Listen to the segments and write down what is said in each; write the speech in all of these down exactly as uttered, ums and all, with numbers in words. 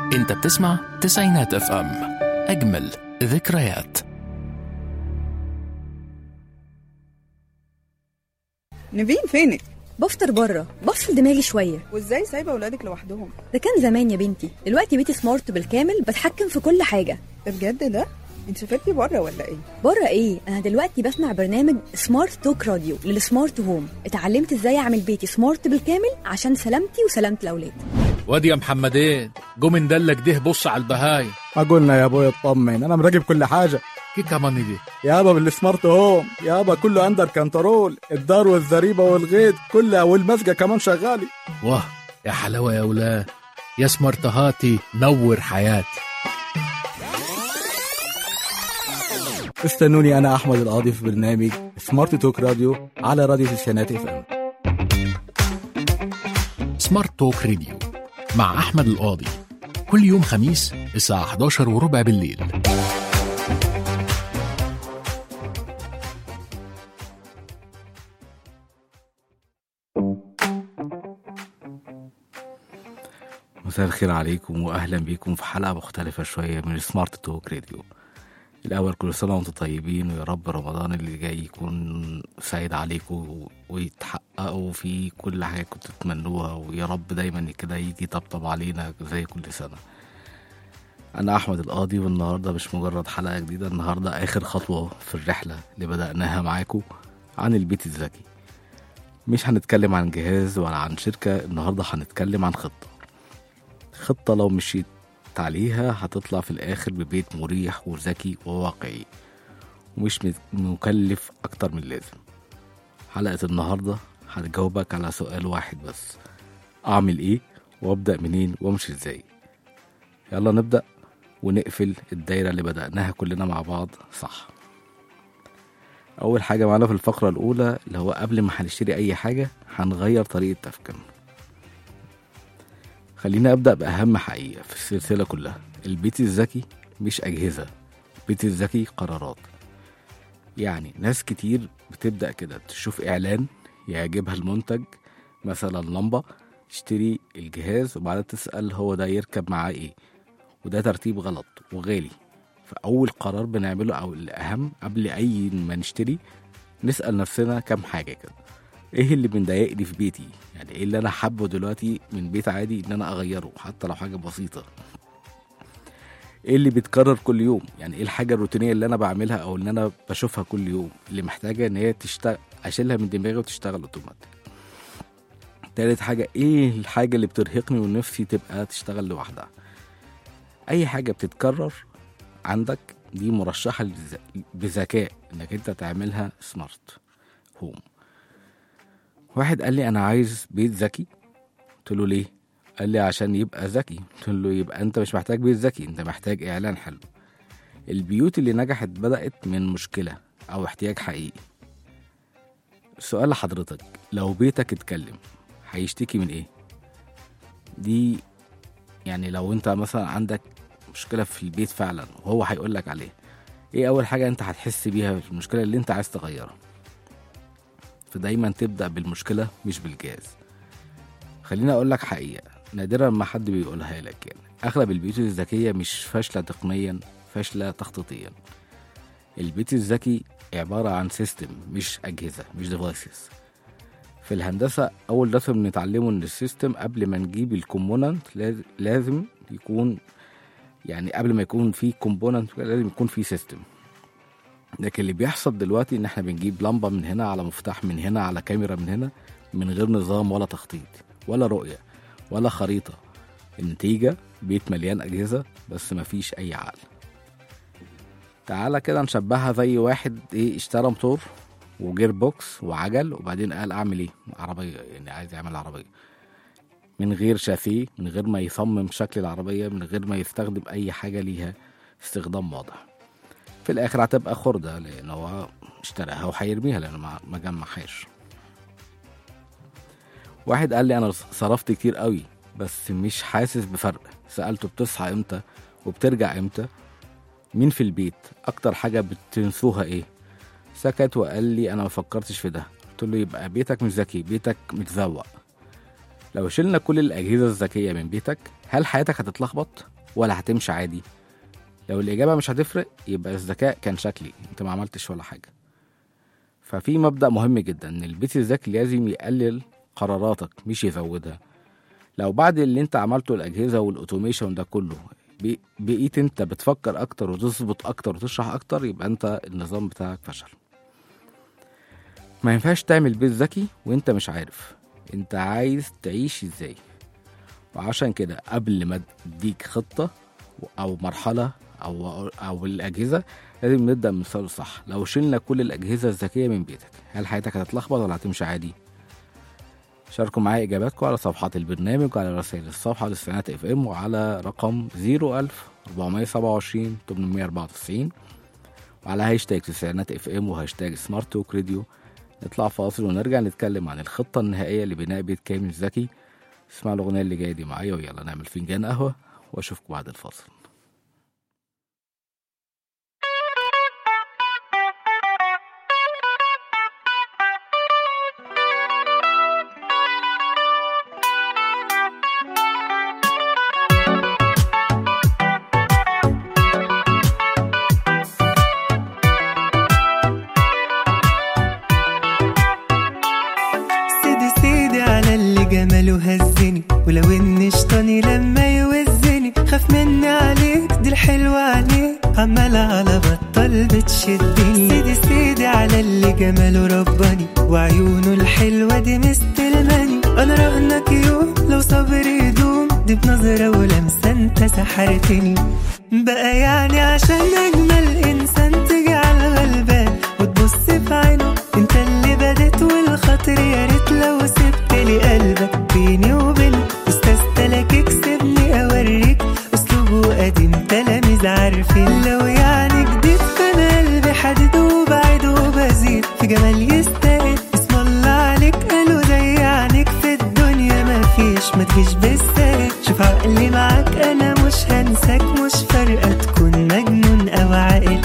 انت بتسمع تسعينات اف ام، اجمل ذكريات. نيفين فينك؟ بفطر بره، بفصل دماغي شويه. وازاي سايبه اولادك لوحدهم؟ ده كان زمان يا بنتي، دلوقتي بيتي سمارت بالكامل، بتحكم في كل حاجه. ده بجد؟ ده انت سافرتي بره ولا ايه؟ بره ايه، انا دلوقتي بسمع برنامج سمارت توك راديو للسمارت هوم. اتعلمت ازاي اعمل بيتي سمارت بالكامل عشان سلامتي وسلامه الاولاد. وادي يا محمدين، جو من دلك ده، بص على البهايم. ما قلنا يا ابوي اطمن، انا مراقب كل حاجه. كي كمان دي يابا بالسمارت هوم، يابا كله اندر كنترول، الدار والزريبه والغيط كلها والمسجه كمان شغالي. واه يا حلاوه يا ولاد، يا سمارتهاتي نور حياتي. استنوني انا احمد القاضي في برنامج سمارت توك راديو على راديو تسعينات اف ام. سمارت توك راديو مع احمد القاضي، كل يوم خميس الساعه حداشر وربع بالليل. مساء الخير عليكم واهلا بيكم في حلقه مختلفه شويه من سمارت توك راديو. الاول كل سنه وانتم طيبين، ويا رب رمضان اللي جاي يكون سعيد عليكم ويتحققوا في كل حاجه كنتوا تتمنوها، ويا رب دايما كده يجي طبطب علينا زي كل سنه. انا احمد القاضي، والنهارده مش مجرد حلقه جديده، النهارده اخر خطوه في الرحله اللي بدأناها معاكم عن البيت الذكي. مش هنتكلم عن جهاز ولا عن شركه، النهارده هنتكلم عن خطه خطة لو مشيت عليها هتطلع في الآخر ببيت مريح وذكي وواقعي ومش مكلف أكتر من اللازم. حلقة النهاردة هتجاوبك على سؤال واحد بس: أعمل إيه وأبدأ منين وأمشي إزاي؟ يلا نبدأ ونقفل الدايرة اللي بدأناها كلنا مع بعض صح. أول حاجة معنا في الفقرة الأولى اللي هو قبل ما هنشتري أي حاجة هنغير طريقة تفكيرنا. خلينا أبدأ بأهم حقيقة في السلسلة كلها: البيت الذكي مش أجهزة، البيت الذكي قرارات. يعني ناس كتير بتبدأ كده تشوف إعلان يعجبها المنتج، مثلا لمبة، تشتري الجهاز وبعدها تسأل هو ده يركب معاه إيه، وده ترتيب غلط وغالي. فأول قرار بنعمله أو الأهم قبل أي ما نشتري نسأل نفسنا كم حاجة كده: ايه اللي بنضايقني في بيتي؟ يعني ايه اللي انا حابه دلوقتي من بيت عادي ان انا اغيره حتى لو حاجه بسيطه؟ ايه اللي بيتكرر كل يوم؟ يعني ايه الحاجه الروتينيه اللي انا بعملها او اللي انا بشوفها كل يوم اللي محتاجه ان هي تشتغل، اشيلها من دماغي وتشتغل اوتوماتيك؟ تالت حاجه: ايه الحاجه اللي بترهقني ونفسي تبقى تشتغل لوحدها؟ اي حاجه بتتكرر عندك دي مرشحه بذكاء انك انت تعملها سمارت هوم. واحد قال لي انا عايز بيت ذكي، قلت له ليه؟ قال لي عشان يبقى ذكي. قلت له يبقى انت مش محتاج بيت ذكي، انت محتاج اعلان حلو. البيوت اللي نجحت بدأت من مشكلة او احتياج حقيقي. السؤال لحضرتك: لو بيتك اتكلم هيشتكي من ايه؟ دي يعني لو انت مثلا عندك مشكلة في البيت فعلا وهو هيقولك عليها، ايه اول حاجة انت هتحس بيها في المشكلة اللي انت عايز تغيرها؟ فدايما تبدأ بالمشكلة مش بالجهاز. خليني أقول لك حقيقة نادرا ما حد بيقولها لك، يعني أغلب البيوت الذكية مش فاشلة تقنيا، فاشلة تخطيطيا. البيت الذكي عبارة عن سيستم مش أجهزة، مش ديفايسز. في الهندسة أول درس بنتعلمه إن السيستم قبل ما نجيب الكومبوننت لازم يكون، يعني قبل ما يكون في كومبوننت لازم يكون في سيستم. لكن اللي بيحصل دلوقتي ان احنا بنجيب لمبة من هنا على مفتاح من هنا على كاميرا من هنا من غير نظام ولا تخطيط ولا رؤية ولا خريطة. النتيجة بيت مليان أجهزة بس مفيش أي عقل. تعالى كده نشبهها زي واحد ايه اشترى موتور وجير بوكس وعجل وبعدين قال اعمل ايه؟ عربية، يعني عايز يعمل عربية من غير شاسيه، من غير ما يصمم شكل العربية، من غير ما يستخدم أي حاجة ليها استخدام واضح. في الاخر هتبقى خردة لان هو اشتراها وهيرميها لانه ما جمعهاش. واحد قال لي انا صرفت كتير قوي بس مش حاسس بفرق. سألته بتصحى امتى وبترجع امتى؟ مين في البيت اكتر حاجة بتنسوها ايه؟ سكت وقال لي انا ما فكرتش في ده. قلت له يبقى بيتك مش ذكي، بيتك متزوق. لو شلنا كل الاجهزة الذكية من بيتك هل حياتك هتتلخبط ولا هتمشي عادي؟ لو الإجابة مش هتفرق يبقى الذكاء كان شكلي، انت ما عملتش ولا حاجة. ففي مبدأ مهم جدا ان البيت الذكي لازم يقلل قراراتك مش يزودها. لو بعد اللي انت عملته الأجهزة والأوتوميشن ده كله بقيت انت بتفكر اكتر وتظبط اكتر وتشرح اكتر، يبقى انت النظام بتاعك فشل. ما ينفعش تعمل بيت ذكي وانت مش عارف انت عايز تعيش ازاي. وعشان كده قبل ما تديك خطة او مرحلة او او الاجهزة لازم نبدأ من الصفر صح. لو شلنا كل الاجهزة الذكية من بيتك، هل حياتك هتتلخبط ولا هتمشي عادي؟ شاركوا معايا اجاباتكم على صفحات البرنامج وعلى رسائل الصفحة للسنات اف ام وعلى رقم زيرو ألف أربعمية سبعة وعشرين تمنمية أربعة وتسعين وعلى هاشتاج تسعينات اف ام وهاشتاج سمارت توك راديو. نطلع فاصل ونرجع نتكلم عن الخطة النهائية لبناء بيت كامل ذكي. اسمع الأغنية اللي جاية دي معايا ويلا نعمل فنجان قهوة واشوفكم بعد الفاصل. ولو ان شطاني لما يوزني خاف مني عليك، دي الحلوة عليك عمالة على بطل بتشدني. سيدي سيدي على اللي جماله رباني وعيونه الحلوة دي مستلماني. انا رهنك يوم لو صبري يدوم، دي بنظرة ولمسة انت سحرتني. بقى يعني عشان اجمل انسان تيجي على الغلبان وتبص في عينه، انت اللي بدت والخاطر يا ريت لو سبت لي قلبك بيني وبينه. استستلك اكسبني اوريك اسلوبه قديم تلاميذ عارفين. لو يعني جديد فانا قلبي حديد وبعيد وبزيد في جمال يستاهل. اسم الله عليك قالوا زي عينيك في الدنيا مفيش، ما تجيش بالسهل. شوف عقلي معاك انا مش هنساك، مش فارقه تكون مجنون او عاقل.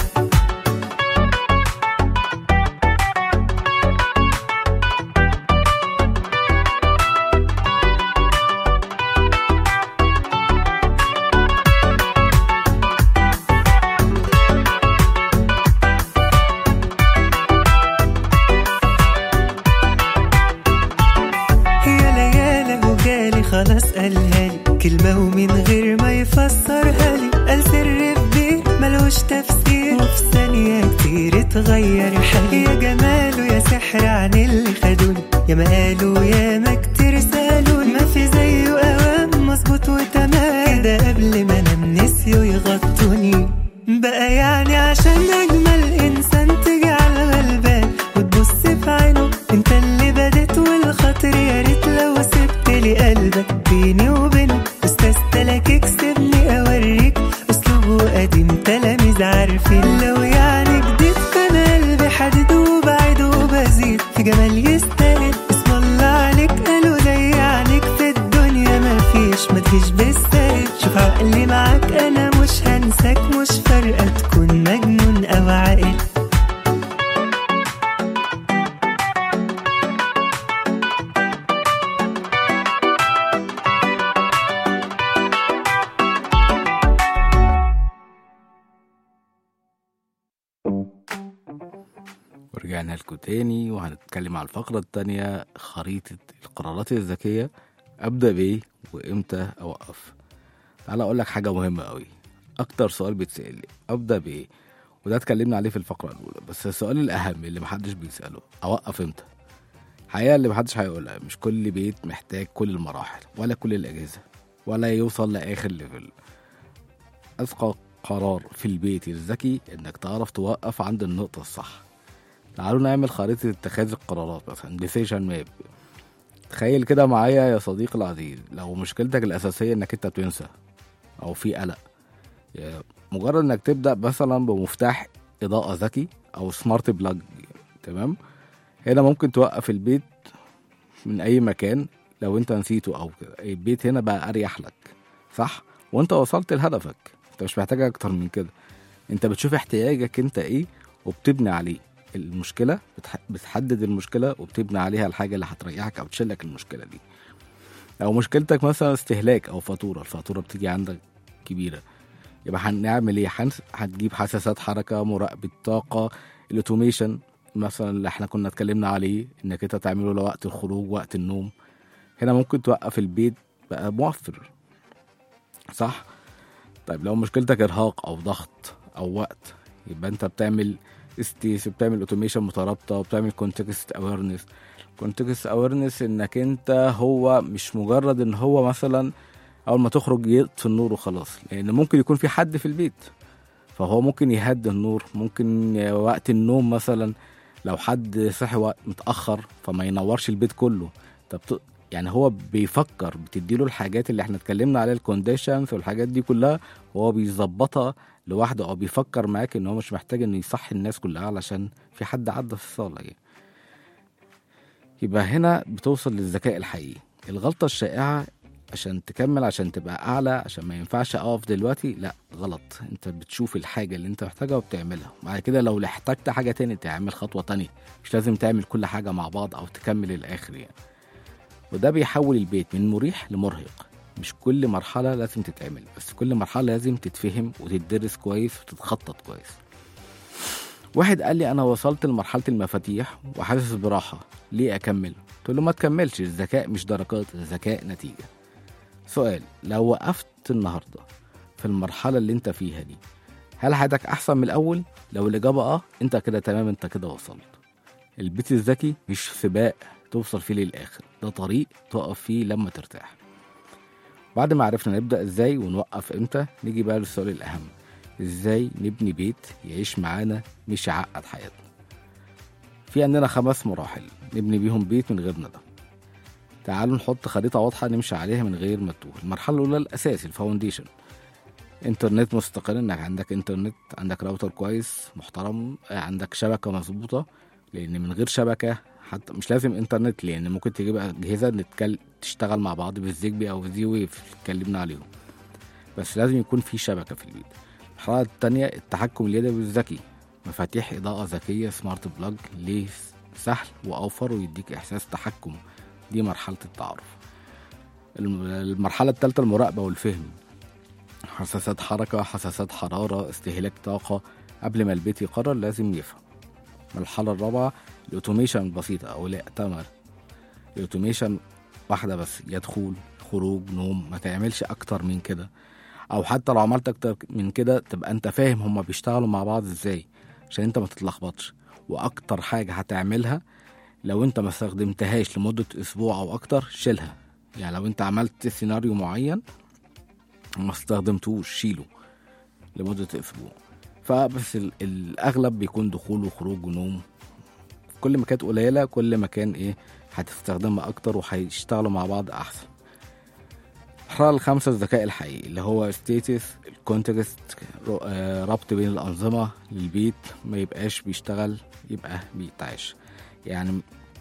خلاص قالها لي كلمة ومن غير ما يفسرها لي، قال سر كبير ملوش تفسير وفي ثانية كتير اتغير حالي. يا جماله يا سحر عن اللي خدوني، يا ما قالوا يا ما كتير سألوني. ما في زيه قوام مظبوط وتمام كده قبل ما انام نسيوا يغطوني. بقى يعني عشان اجمل انسان تيجي على الغلبان وتبص في عينه، انت اللي بدت والخاطر يا ريت لو سبت لي قلبك بيني وبينه. استستلك اكسبني اوريك اسلوبه قديم تلاميذ عارفين. لو يعني جديد فانا قلبي حديد وبعيد وبزيد في جمال يستاهل. اسم الله عليك قالوا زي عينيك في الدنيا مفيش، ما تجيش بالسهل. شوف عقلي معاك انا مش هنساك، مش فارقه تكون مجنون او عاقل. ورجعنا لكم تاني وهنتكلم على الفقرة التانية، خريطة القرارات الذكية. أبدأ بإيه وإمتى أوقف؟ تعالى أقول لك حاجة مهمة قوي. أكتر سؤال بيتسأل لي أبدأ بإيه، وده اتكلمنا عليه في الفقرة الأولى، بس السؤال الأهم اللي محدش بيسأله أوقف إمتى؟ حقيقة اللي محدش هيقولها، مش كل بيت محتاج كل المراحل ولا كل الأجهزة ولا يوصل لآخر ليفل. أذكى قرار في البيت الذكي إنك تعرف توقف عند النقطة الصح. تعالوا نعمل خريطة اتخاذ القرارات، مثلا ديسيشن ماب. تخيل كده معايا يا صديقي العزيز، لو مشكلتك الأساسية إنك أنت بتنسى أو في قلق، مجرد إنك تبدأ مثلا بمفتاح إضاءة ذكي أو سمارت بلاج، تمام؟ هنا ممكن توقف البيت من أي مكان لو أنت نسيته أو كده. البيت هنا بقى أريح لك، صح؟ وأنت وصلت لهدفك، أنت مش محتاج أكتر من كده. أنت بتشوف احتياجك أنت إيه وبتبني عليه. المشكلة بتحدد المشكلة وبتبني عليها الحاجة اللي هتريحك أو تشيلك المشكلة دي. أو مشكلتك مثلا استهلاك أو فاتورة، الفاتورة بتيجي عندك كبيرة. يبقى هنعمل ايه؟ هنس- هتجيب حساسات حركة، مراقبة طاقة، الاوتوميشن مثلا اللي احنا كنا اتكلمنا عليه، انك انت تعمله لوقت الخروج وقت النوم. هنا ممكن توقف البيت بقى موفر، صح؟ طيب لو مشكلتك ارهاق او ضغط او وقت، يبقى انت بتعمل استيس، بتعمل اوتوميشن مترابطه، وبتعمل كونتكست اويرنس. كونتكست اويرنس انك انت هو مش مجرد ان هو مثلا اول ما تخرج يطفي النور وخلاص، لان ممكن يكون في حد في البيت، فهو ممكن يهدي النور. ممكن وقت النوم مثلا لو حد صحي وقت متاخر فما ينورش البيت كله. طب ت- يعني هو بيفكر، بتديله الحاجات اللي احنا اتكلمنا عليها، الكونديشنز والحاجات دي كلها، وهو بيظبطها لوحده، او بيفكر معاك ان هو مش محتاج انه يصحي الناس كلها علشان في حد عدى في الصاله يعني. يبقى هنا بتوصل للذكاء الحقيقي. الغلطه الشائعه عشان تكمل، عشان تبقى اعلى، عشان ما ينفعش اقف دلوقتي، لا غلط. انت بتشوف الحاجه اللي انت محتاجها وبتعملها، بعد كده لو احتجت حاجه تاني تعمل خطوه تانية. مش لازم تعمل كل حاجه مع بعض او تكمل الاخر يعني. وده بيحول البيت من مريح لمرهق. مش كل مرحله لازم تتعمل، بس كل مرحله لازم تتفهم وتدرس كويس وتتخطط كويس. واحد قال لي انا وصلت لمرحله المفاتيح وحاسس براحه، ليه اكمل؟ قلت له ما تكملش، الذكاء مش درجات، الذكاء نتيجه. سؤال: لو وقفت النهارده في المرحله اللي انت فيها دي، هل حياتك احسن من الاول؟ لو الاجابه اه، انت كده تمام، انت كده وصلت. البيت الذكي مش سباق توصل فيه للاخر، ده طريق تقف فيه لما ترتاح. بعد ما عرفنا نبدا ازاي ونوقف امتى، نيجي بقى للسؤال الاهم: ازاي نبني بيت يعيش معانا مش يعقد حياتنا؟ في عندنا خمس مراحل نبني بيهم بيت من غير ندم. تعالوا نحط خريطة واضحة نمشي عليها من غير ما نتوه. المرحلة الأولى الأساس، الفاونديشن. انترنت مستقر، انك عندك انترنت، عندك راوتر كويس محترم، عندك شبكة مظبوطة، لأن من غير شبكة حتى مش لازم انترنت، لأن ممكن تجيب أجهزة نتكل... تشتغل مع بعض بالزيجبي أو زي ويف اتكلمنا عليهم، بس لازم يكون في شبكة في البيت. المرحلة التانية التحكم اليدوي الذكي، مفاتيح إضاءة ذكية سمارت بلاج، ليه سهل وأوفر ويديك إحساس تحكم. دي مرحلة التعارف. المرحلة الثالثة المراقبة والفهم، حساسات حركة، حساسات حرارة، استهلاك طاقة. قبل ما البيت يقرر لازم يفهم. المرحلة الرابعة الأوتوميشن البسيطة أو الائتمر. الأوتوميشن واحدة بس، يدخل خروج نوم، ما تعملش أكتر من كده، أو حتى لو عملت أكتر من كده تبقى أنت فاهم هما بيشتغلوا مع بعض إزاي عشان أنت ما تتلخبطش. وأكتر حاجة هتعملها لو انت ما استخدمتهاش لمدة اسبوع او اكتر شيلها. يعني لو انت عملت سيناريو معين ما استخدمتوش شيله لمدة اسبوع. فبس الاغلب بيكون دخول وخروج ونوم. كل ما كانت قليلة كل ما كان ايه هتستخدمها اكتر وهيشتغلوا مع بعض احسن. المرحلة الخامسة الذكاء الحقيقي اللي هو ستيتس، الكونتكست، ربط بين الانظمة للبيت، ما يبقاش بيشتغل يبقى بيتعاش. يعني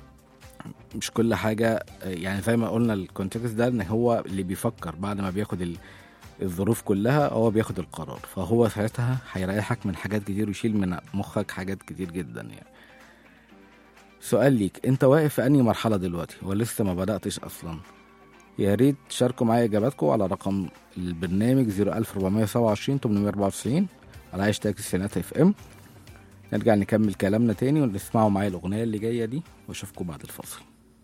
مش كل حاجة، يعني زي ما قلنا الكونتكست ده ان هو اللي بيفكر بعد ما بياخد الظروف كلها هو بياخد القرار، فهو ساعتها هيريحك من حاجات كتير ويشيل من مخك حاجات كتير جدا يعني. سؤال ليك، انت واقف في انهي مرحلة دلوقتي ولسه ما بدأتش اصلا؟ يا ريت تشاركوا معايا اجاباتكم على رقم البرنامج صفر ألف وأربعمية وسبعة وعشرين تمنمية وأربعة وتسعين على هاشتاج تسعينات اف ام. نرجع نكمل كلامنا تاني ونسمعوا معايا الأغنية اللي جاية دي واشوفكم بعد الفاصل.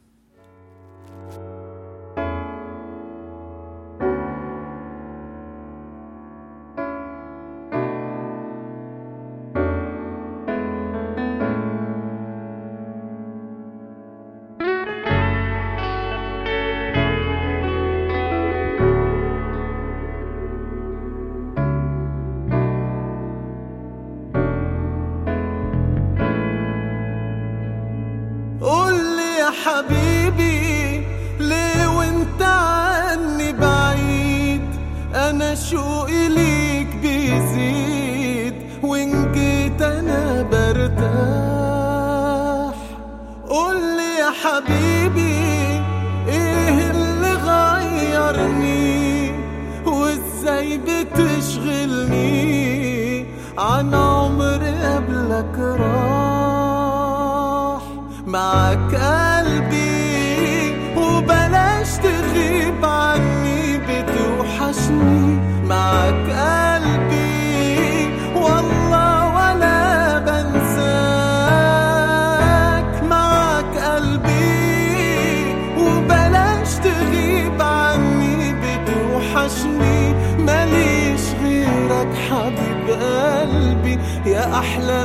حبيبي ليه وانت عني بعيد؟ انا شوقي ليك بيزيد، وان جيت انا برتاح. قولي يا حبيبي ايه اللي غيرني، وازاي بتشغلني عن عمر قبلك راح. معاك قلبي وبلاش تغيب عني، بتوحشني معاك يا أحلى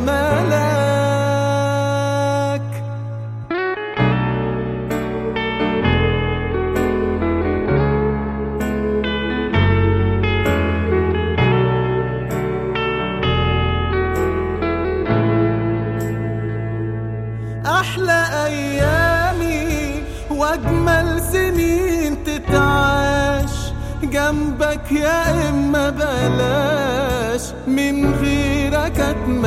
ملاك. أحلى أيامي وأجمل سنين تتعاش جنبك يا إما بلاش، من غيرك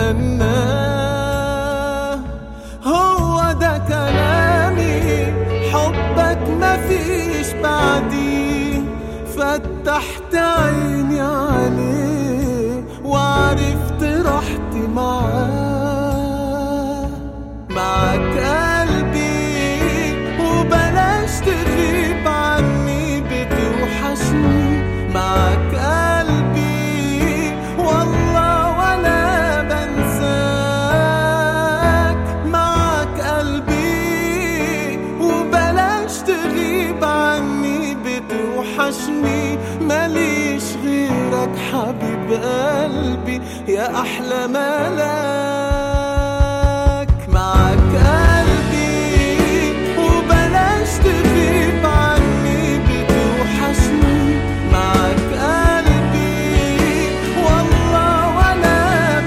أتمناه. هو ده كلامي، حبك مفيش بعديه، فتحت عيني عليه وعرفت راحتي معاه. معاك قلبي وبلاش تغيب عني، بتوحشني معاك قلبي والله ولا بنساك. معاك قلبي وبلاش تغيب عني، بتوحشني ماليش غيرك حبيب قلبي يا أحلى ملاك. معاك قلبي وبلاش تغيب عني، بتوحشني معاك قلبي والله ولا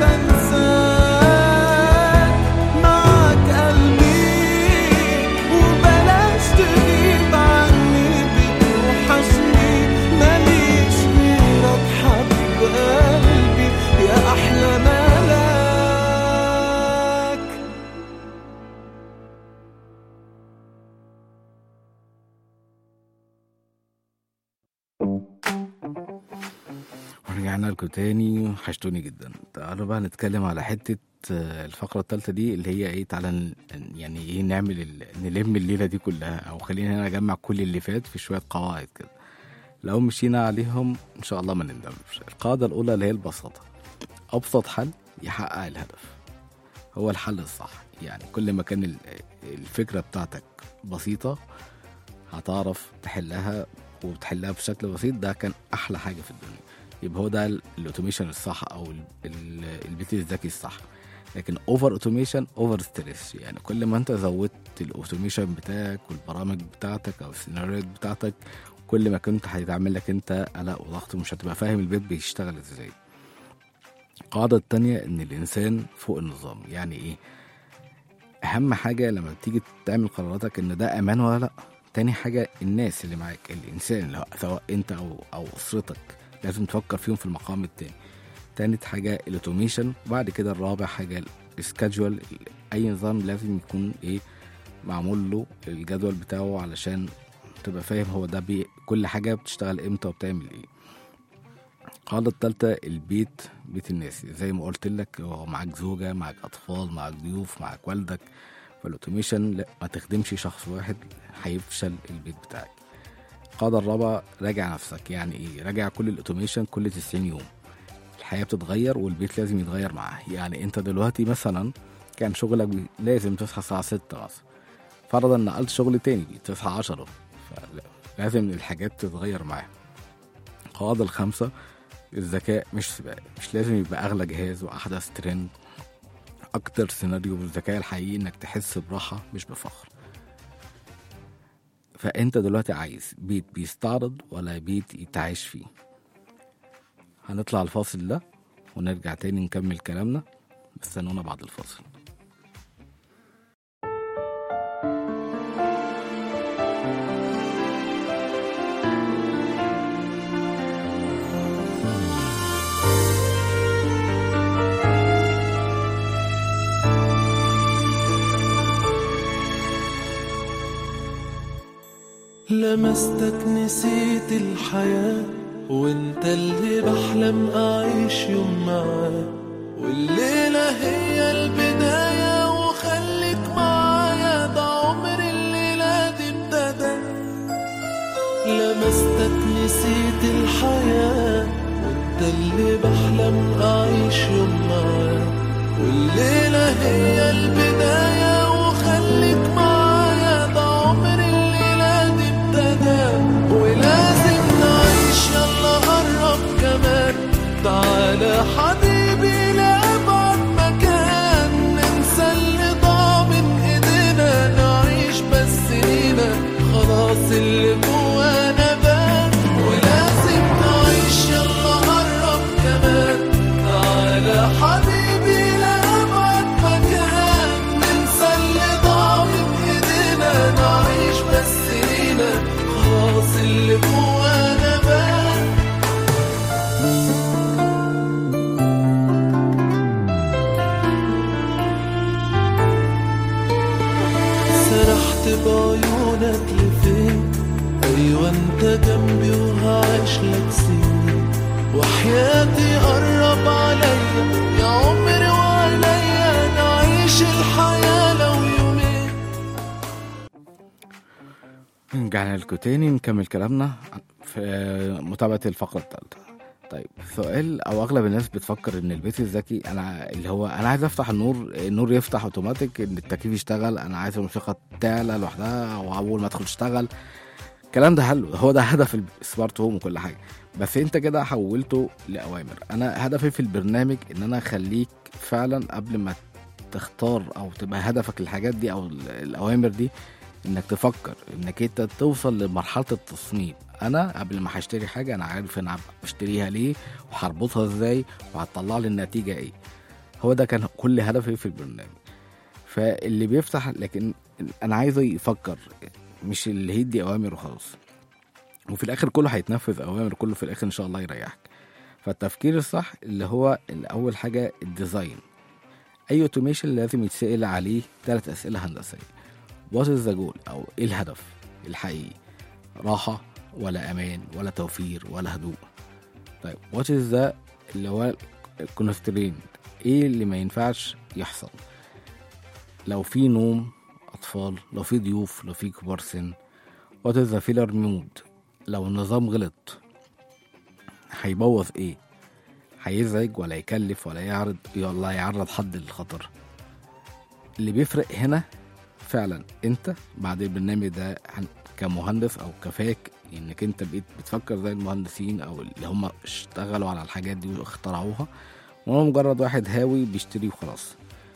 بنساك. معاك قلبي وبلاش تغيب عني، بتوحشني ماليش غيرك حبيب قلبي يا أحلى ملاك. ورجعنا لكم تاني، وحشتوني جدا. تعالوا بقى نتكلم على حتة آه، الفقرة الثالثة دي اللي هي ايه. تعالى ن- يعني ايه نعمل ال... نلم الليلة دي كلها، او خلينا هنا نجمع كل اللي فات في شوية قواعد كده. لو مشينا عليهم ان شاء الله ما نندمش. القاعدة الاولى اللي هي البساطة. ابسط حل يحقق الهدف هو الحل الصح. يعني كل ما كان ال- الفكرة بتاعتك بسيطة هتعرف تحلها، وتحلها بشكل بسيط. ده كان احلى حاجة في الدنيا. يبقى هو ده ال- الاوتوميشن الصح، او ال- ال- البيت الذكي الصح. لكن اوفر اوتوميشن اوفر ستريس. يعني كل ما انت زودت الاوتوميشن بتاعك والبرامج بتاعتك او السيناريوهات بتاعتك، كل ما كنت هيتعمل لك انت قلق وضغط، ومش هتبقى فاهم البيت بيشتغل ازاي. القاعدة التانية ان الانسان فوق النظام. يعني ايه؟ اهم حاجة لما تيجي تعمل قراراتك ان ده امان ولا لا. تاني حاجة الناس اللي معاك، الانسان اللي هو سواء انت او او اسرتك، لازم تفكر فيهم في المقام التاني. تالت حاجة الاوتوميشن. وبعد كده الرابع حاجة السكادجول. اي نظام لازم يكون ايه معمول له الجدول بتاعه، علشان تبقى فاهم هو ده بي كل حاجة بتشتغل امتى وبتعمل ايه. القاعدة التالتة البيت بيت الناس. زي ما قلت لك، هو معاك زوجة، معاك أطفال، معاك ضيوف، معاك والدك. فالأوتوميشن لا، ما تخدمش شخص واحد، هيفشل البيت بتاعك. القاعدة الرابعة راجع نفسك. يعني ايه؟ راجع كل الأوتوميشن كل تسعين يوم. الحياة بتتغير والبيت لازم يتغير معاه. يعني انت دلوقتي مثلا كان شغلك بي- لازم تصحى الساعة ستة مثلا، فرضا نقلت شغل تاني تصحى عشرة، فلازم الحاجات تتغير معاه. القاعدة الخامسة الذكاء مش سباق. مش لازم يبقى أغلى جهاز وأحدث ترند. أكتر سيناريو بالذكاء الحقيقي إنك تحس براحة مش بفخر. فأنت دلوقتي عايز بيت بيستعرض ولا بيت يتعايش فيه؟ هنطلع الفاصل ده ونرجع تاني نكمل كلامنا. استنونا بعد الفاصل. لمستك نسيت الحياة، وانت اللي بحلم اعيش يوم معاه، والليلة هي البداية وخليك معايا، ده عمر الليلة دي ابتدى. لمستك نسيت الحياة، وانت اللي بحلم اعيش يوم معاه، والليلة هي البداية وخليك معايا، ده عمر الليلة دي ابتدى. ولازم نعيش، يلا قرب كمان، تعالى حبيبي لأبعد اللي جوانا بان. سرحت بعيونك لفين، ايوه انت جنبي وهعيش لك سنين، وحياتي قرب عليا يا عمري وعليا نعيش الحياة لو يومين. رجعنا لكم تاني نكمل كلامنا في متابعة الفقرة الثالثة. طيب سؤال، او اغلب الناس بتفكر ان البيت الذكي انا اللي هو انا عايز افتح النور النور يفتح اوتوماتيك، ان التكييف يشتغل، انا عايز الموسيقى تعلى لوحدها واول ما ادخل تشتغل. الكلام ده حلو، هو ده هدف السمارت هوم وكل حاجه، بس انت كده حولته لاوامر. انا هدفي في البرنامج ان انا اخليك فعلا قبل ما تختار او تبقى هدفك الحاجات دي او الاوامر دي، انك تفكر انك انت توصل لمرحله التصميم. انا قبل ما هشتري حاجه انا عارف انا بشتريها ليه وهربطها ازاي وهتطلع لي النتيجه ايه. هو ده كان كل هدفي في البرنامج. فاللي بيفتح، لكن انا عايزه يفكر، مش اللي هيدي اوامر وخلاص، وفي الاخر كله هيتنفذ اوامر، كله في الاخر ان شاء الله يريحك. فالتفكير الصح اللي هو اول حاجه الديزاين. اي اوتوميشن لازم يتسأل عليه ثلاث اسئله هندسيه. وات از ذا جول، او ايه الهدف الحقيقي؟ راحه ولا امان ولا توفير ولا هدوء؟ طيب وات از ذا اللي هو الكونسترين، ايه اللي ما ينفعش يحصل؟ لو في نوم اطفال، لو في ضيوف، لو في كبار سن. وات از ذا فيلر مود، لو النظام غلط هيبوظ ايه؟ هيزعج ولا يكلف ولا يعرض ولا يعرض حد للخطر؟ اللي بيفرق هنا فعلا انت بعد البرنامج ده كمهندس او كفاك، انك انت بقيت بتفكر زي المهندسين او اللي هم اشتغلوا على الحاجات دي واخترعوها، وهو مجرد واحد هاوي بيشتري وخلاص.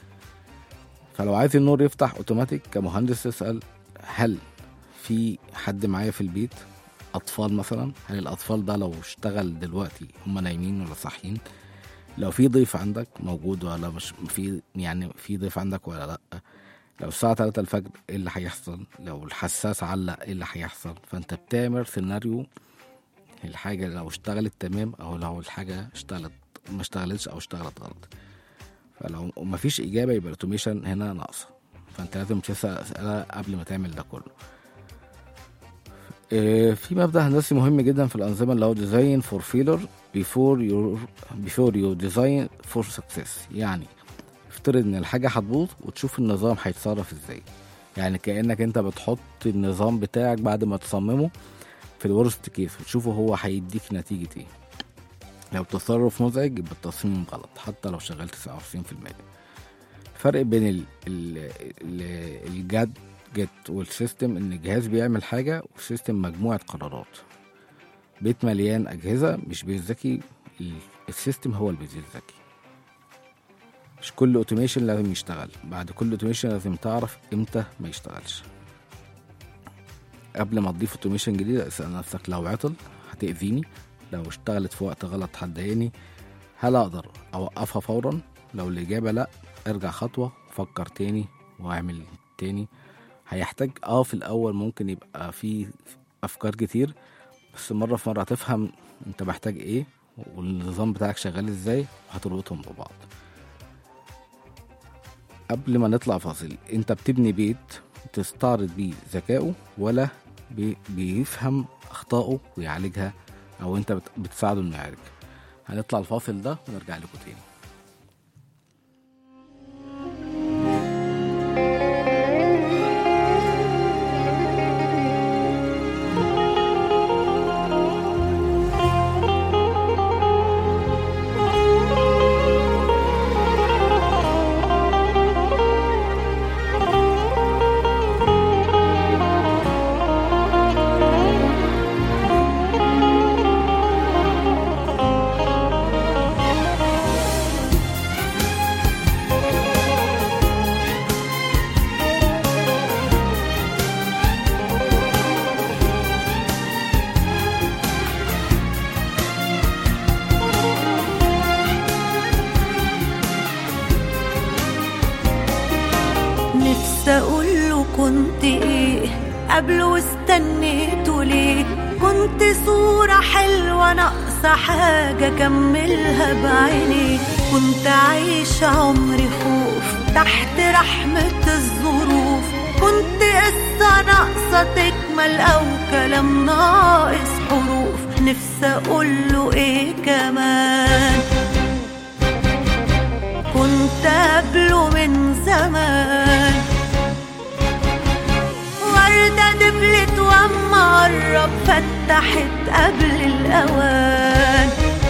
فلو عايز النور يفتح اوتوماتيك كمهندس تسأل هل في حد معايا في البيت؟ اطفال مثلا، هل الاطفال ده لو اشتغل دلوقتي هم نايمين ولا صاحيين؟ لو في ضيف عندك موجود ولا مش في، يعني في ضيف عندك ولا لا؟ لو الساعة ثلاثة الفجر ايه اللي هيحصل؟ لو الحساس علق ايه اللي هيحصل؟ فانت بتعمل سيناريو الحاجة لو اشتغلت تمام، او لو الحاجة اشتغلت ما اشتغلتش او اشتغلت غلط. فلو مفيش اجابة يبقى الاوتوميشن هنا ناقصة، فانت لازم تسأل اسئلة قبل ما تعمل ده كله. اه في مبدأ هندسي مهم جدا في الأنظمة اللي هو design for failure before you before you design for success. يعني افترض ان الحاجة هتبوظ وتشوف النظام هيتصرف ازاي. يعني كأنك انت بتحط النظام بتاعك بعد ما تصممه في الورست كيس وتشوفه هو هيديك نتيجة ايه. لو تصرف مزعج يبقى التصميم غلط حتى لو شغال تسعة وتسعين في المية. الفرق بين ال ال الجاد جت والسيستم ان الجهاز بيعمل حاجة والسيستم مجموعة قرارات. بيت مليان اجهزة مش بيت ذكي، السيستم هو البيت الذكي. مش كل اوتوميشن لازم يشتغل، بعد كل اوتوميشن لازم تعرف امتى ما يشتغلش. قبل ما تضيف اوتوميشن جديد اسأل نفسك لو عطل هتأذيني؟ لو اشتغلت في وقت غلط هتضايقني؟ هل اقدر اوقفها فورا؟ لو الاجابة لا، ارجع خطوة، فكر تاني واعمل تاني. هيحتاج اه في الاول ممكن يبقى في افكار كتير، بس مرة في مرة هتفهم انت محتاج ايه والنظام بتاعك شغال ازاي وهتربطهم ببعض. قبل ما نطلع فاصل، انت بتبني بيت تستعرض بيه ذكائه ولا بي بيفهم اخطائه ويعالجها، او انت بتساعده انه يعالج؟ هنطلع الفاصل ده ونرجع لكم تاني. نفسي اقوله كنت ايه قبله واستنيته ليه، كنت صورة حلوة ناقصة حاجة كملها بعيني. كنت عايشة عمري خوف تحت رحمة الظروف. كنت قصة ناقصة تكمل أو كلام ناقص حروف. نفسي أقوله إيه كمان، كنت قبله من زمان. وردة دبلت وأما قرب فتحت قبل الأوان.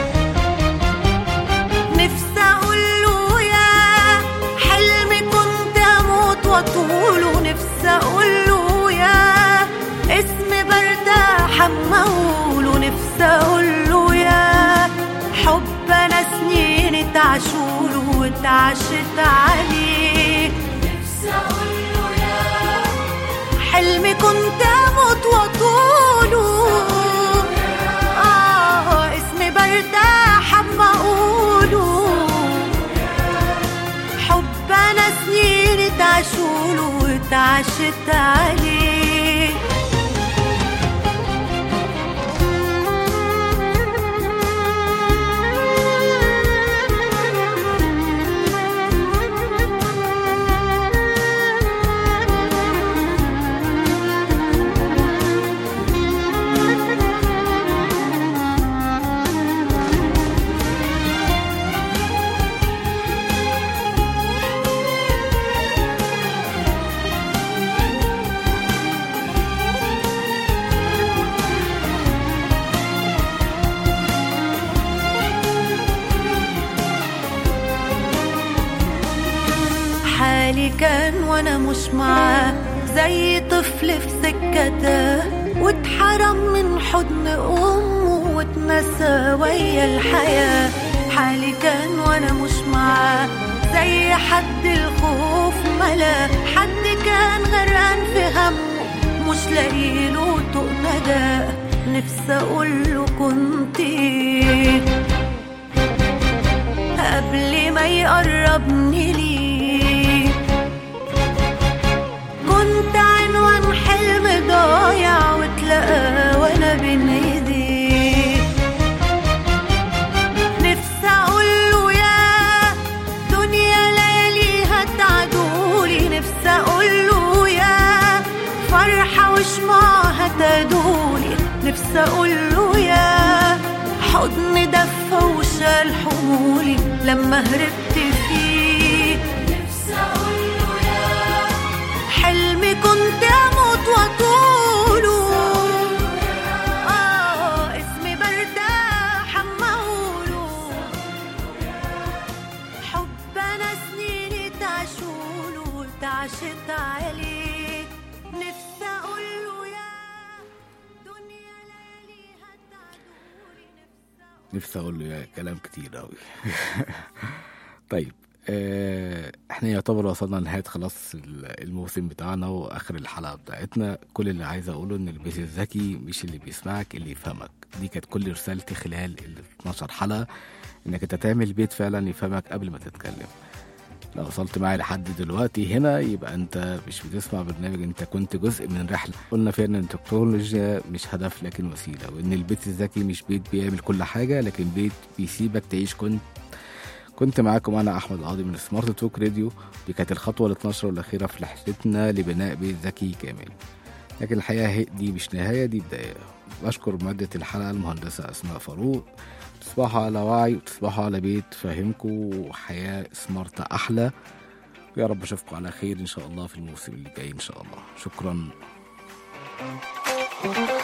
نفسي أقوله يا حلمي كنت أموت وأطوله. نفسي أقوله يا اسم برتاح أما أقوله. نفسي أقوله يا حب أنا سنين اتعشوله واتعشت عليه. نفسي أقوله يا حلمي كنت أموت وأطوله. آه اسمي برتاح أما أقوله. حب أنا سنين اتعشوله واتعشت عليه. حالي كان وانا مش معاه زي طفل في سكته، واتحرم من حضن امه واتنسى ويا الحياه. حالي كان وانا مش معاه زي حد الخوف ملا. حد كان غرقان في همه مش لاقيله طوق نجاه. نفسي اقوله كنت قبل ما يقربني ليه. كنت عنوان حلم ضايع واتلقى وانا بين ايديه. نفسي اقوله يا دنيا لياليها تعدولي. نفسي اقوله يا فرحة وشمعها تدولي. نفسي اقوله يا حضن دفى وشال حمولي لما هربت فيه. نفسي اقوله يا حلمي كنت اموت واطوله. اه اسمي برتاح اما اقوله. حب انا سنيني تعشوله تعشت عليه. نفسي اقوله يا دنيا لياليها تعدولي. نفسي اقول له يا كلام كتير قوي. طيب آه، احنا يعتبر وصلنا لنهاية خلاص الموسم بتاعنا واخر الحلقة بتاعتنا. كل اللي عايز اقوله ان البيت الذكي مش اللي بيسمعك اللي يفهمك. دي كانت كل رسالتي خلال ال اتناشر حلقة، انك انت تعمل بيت فعلا يفهمك قبل ما تتكلم. لو وصلت معي لحد دلوقتي هنا يبقى انت مش بتسمع برنامج، انت كنت جزء من رحلة قلنا فيها ان التكنولوجيا مش هدف لكن وسيلة، وان البيت الذكي مش بيت بيعمل كل حاجة لكن بيت بيسيبك تعيش. كنت كنت معاكم انا احمد القاضي من سمارت توك راديو. دي كانت الخطوة الاثناشر والاخيرة في رحلتنا لبناء بيت ذكي كامل، لكن الحقيقة دي مش نهاية، دي بداية. بشكر مادة الحلقة المهندسة اسماء فاروق. تصبحوا على وعي وتصبحوا على بيت فاهمكم وحياة سمارت أحلى. ويا رب أشوفكم على خير إن شاء الله في الموسم اللي جاي إن شاء الله. شكرا.